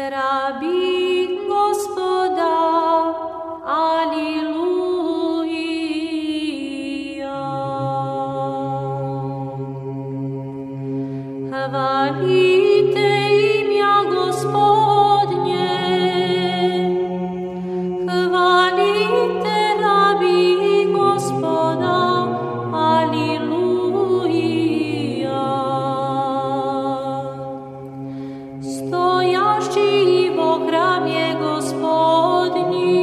Rabi Gospoda, Aliluja. Hvalite imja Gospodnje, hvalite Rabi Gospoda, Aliluja. Stojašći vo hramje Gospodnji,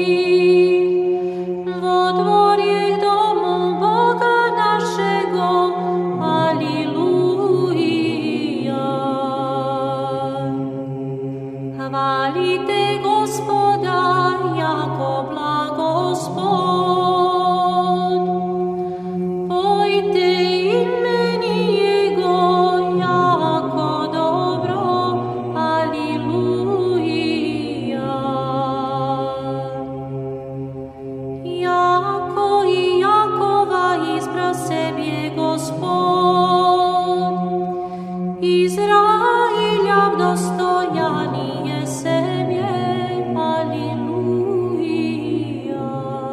vo dvorje domu Boga našego, Aliluja. Hvalite Gospoda, jako blagospod. Pojte imeni Jego, jako dobro, Aliluja. Jako i Jakova izbra sebje Gospod, Izrailjav dostojanije sebje, Aliluja.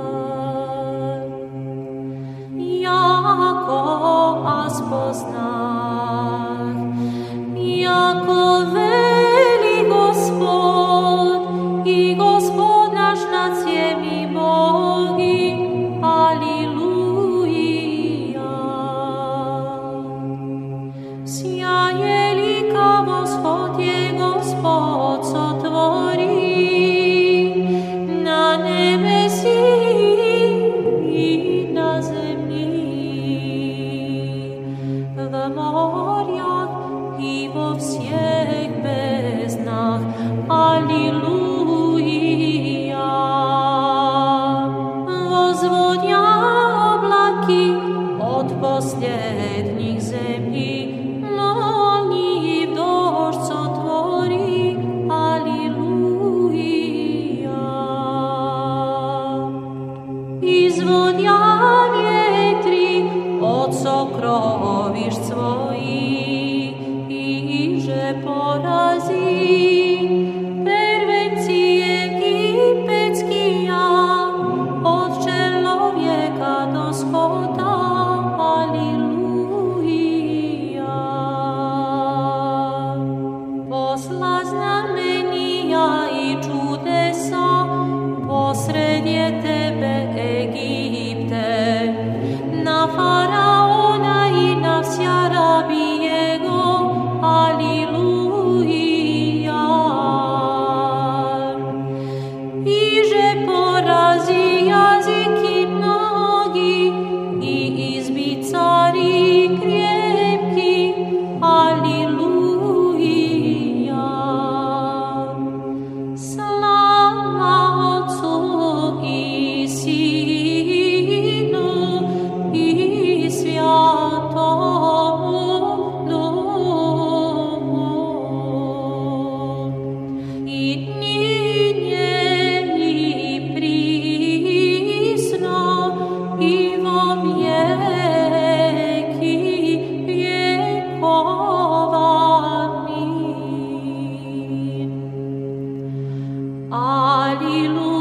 Jako a spoznah, jako veli Gospod, i Gospod naš nad svjemi bogi, Aliluja. Sjaje lika Gospod je Gospod sotvori, na nebesi i na zemlji, v morjah i vo vseh beznah, Aliluja. Vozvodja oblaki od posljednjih zemlji, molniv došć sotvori, Aliluja. Izvodja vjetri od sokrovišć svojih, iže porazi pervenci egipetskija, od čelovjeka do skota, Aliluja. Posla znamenija i čudesa posred je tebe, Egipte, na faraona i na vsja rabi jego, Aliluja. Iže porazi jaziki mnogi i izbi cari krepki, Aliluja. Slava Otcu i Sinu i Svjatomu Duhu, i ninje i prisno i vo vjeki vjekova. Amin. Aliluja.